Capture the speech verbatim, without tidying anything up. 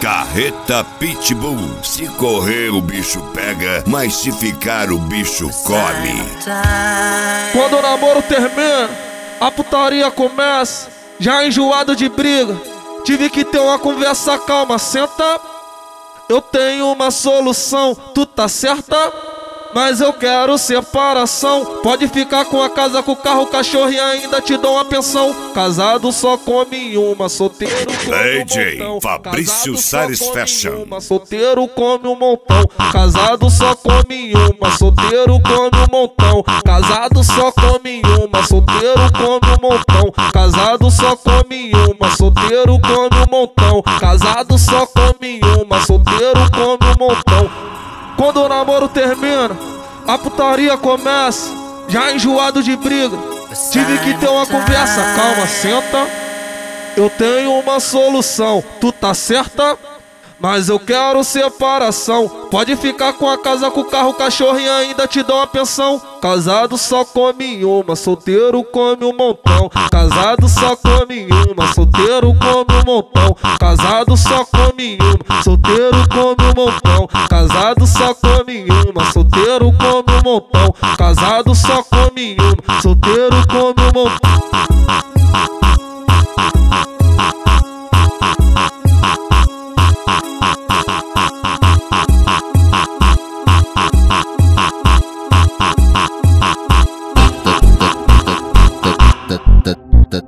Carreta Pitbull. Se correr o bicho pega, mas se ficar o bicho come. Quando o namoro termina, a putaria começa. Já enjoado de briga, tive que ter uma conversa calma. Senta, eu tenho uma solução. Tu tá certa, mas eu quero separação. Pode ficar com a casa, com o carro, o cachorro e ainda te dou uma pensão. Casado só come uma, solteiro come D J um montão. Fabrício Salles Fashion. Uma, solteiro come um montão. Casado só come uma, solteiro come um montão. Casado só come uma, solteiro come um montão. Casado só come uma, solteiro come um montão. Casado só come uma, solteiro come um montão. Quando o namoro termina, a putaria começa. Já enjoado de briga, tive que ter uma conversa. Calma, senta, eu tenho uma solução. Tu tá certa, mas eu quero separação. Pode ficar com a casa, com o carro, o cachorro e ainda te dou uma pensão. Casado só come uma, solteiro come um montão. Casado só come uma, solteiro come um montão. Casado só come uma, solteiro come um montão. Casado só come uma, solteiro come um montão. Casado só come uma, solteiro come um montão.